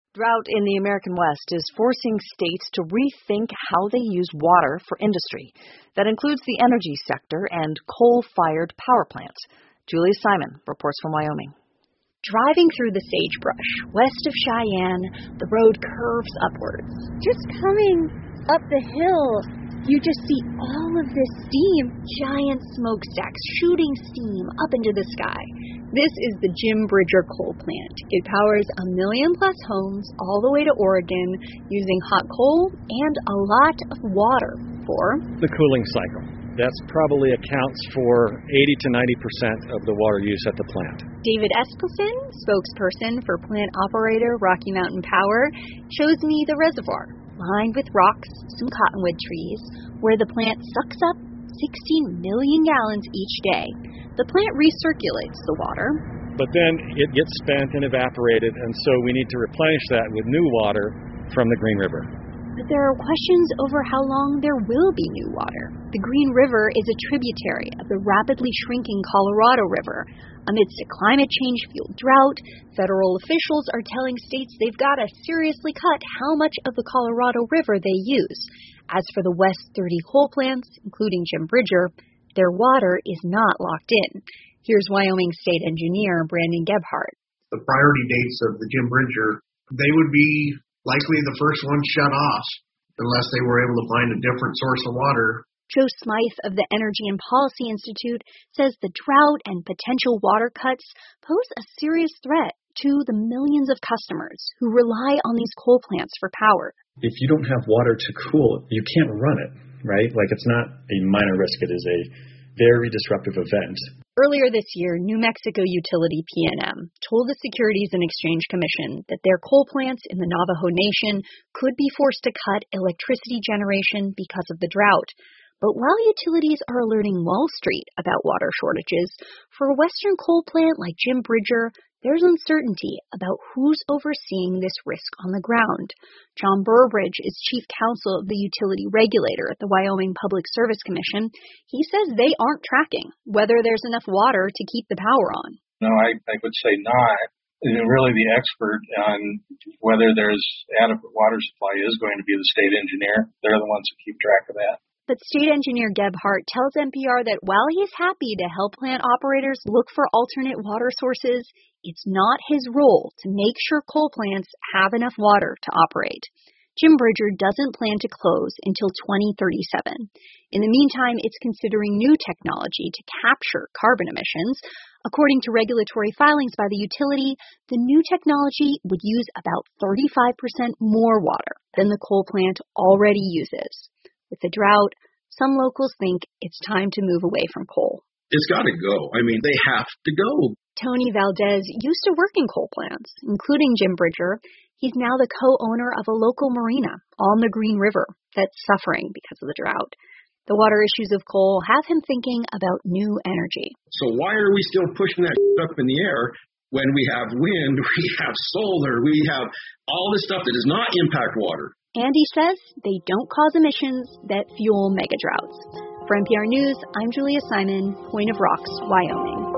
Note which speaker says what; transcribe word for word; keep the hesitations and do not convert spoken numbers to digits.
Speaker 1: Drought in the American West is forcing states to rethink how they use water for industry. That includes the energy sector and coal-fired power plants. Julia Simon reports from Wyoming.
Speaker 2: Driving through the sagebrush west of Cheyenne, the road curves upwards. Just coming up the hill, you just see all of this steam, giant smokestacks shooting steam up into the sky. This is the Jim Bridger coal plant. It powers a million plus homes all the way to Oregon using hot coal and a lot of water for
Speaker 3: the cooling cycle. That probably accounts for eighty to ninety percent of the water use at the plant.
Speaker 2: David Eskelsen, spokesperson for plant operator Rocky Mountain Power, shows me the reservoir, lined with rocks, some cottonwood trees, where the plant sucks up sixteen million gallons each day. The plant recirculates the water.
Speaker 3: But then it gets spent and evaporated, and so we need to replenish that with new water from the Green River.
Speaker 2: But there are questions over how long there will be new water. The Green River is a tributary of the rapidly shrinking Colorado River. Amidst a climate change-fueled drought, federal officials are telling states they've got to seriously cut how much of the Colorado River they use. As for the West thirty coal plants, including Jim Bridger, their water is not locked in. Here's Wyoming State Engineer Brandon Gebhardt.
Speaker 4: The priority dates of the Jim Bridger, they would be likely the first ones shut off unless they were able to find a different source of water.
Speaker 2: Joe Smythe of the Energy and Policy Institute says the drought and potential water cuts pose a serious threat to the millions of customers who rely on these coal plants for power.
Speaker 5: If you don't have water to cool, you can't run it, right? Like, it's not a minor risk. It is a very disruptive event.
Speaker 2: Earlier this year, New Mexico utility P N M told the Securities and Exchange Commission that their coal plants in the Navajo Nation could be forced to cut electricity generation because of the drought. But while utilities are alerting Wall Street about water shortages, for a Western coal plant like Jim Bridger, there's uncertainty about who's overseeing this risk on the ground. John Burbridge is chief counsel of the utility regulator at the Wyoming Public Service Commission. He says they aren't tracking whether there's enough water to keep the power on.
Speaker 6: No, I, I would say not. And really the expert on whether there's adequate water supply is going to be the state engineer. They're the ones who keep track of that.
Speaker 2: But State Engineer Gebhardt tells N P R that while he's happy to help plant operators look for alternate water sources, it's not his role to make sure coal plants have enough water to operate. Jim Bridger doesn't plan to close until twenty thirty-seven. In the meantime, it's considering new technology to capture carbon emissions. According to regulatory filings by the utility, the new technology would use about thirty-five percent more water than the coal plant already uses. With the drought, some locals think it's time to move away from coal.
Speaker 7: It's got to go. I mean, they have to go.
Speaker 2: Tony Valdez used to work in coal plants, including Jim Bridger. He's now the co-owner of a local marina on the Green River that's suffering because of the drought. The water issues of coal have him thinking about new energy.
Speaker 7: So why are we still pushing that up in the air when we have wind, we have solar, we have all this stuff that does not impact water?
Speaker 2: And he says they don't cause emissions that fuel megadroughts. For N P R News, I'm Julia Simon, Point of Rocks, Wyoming.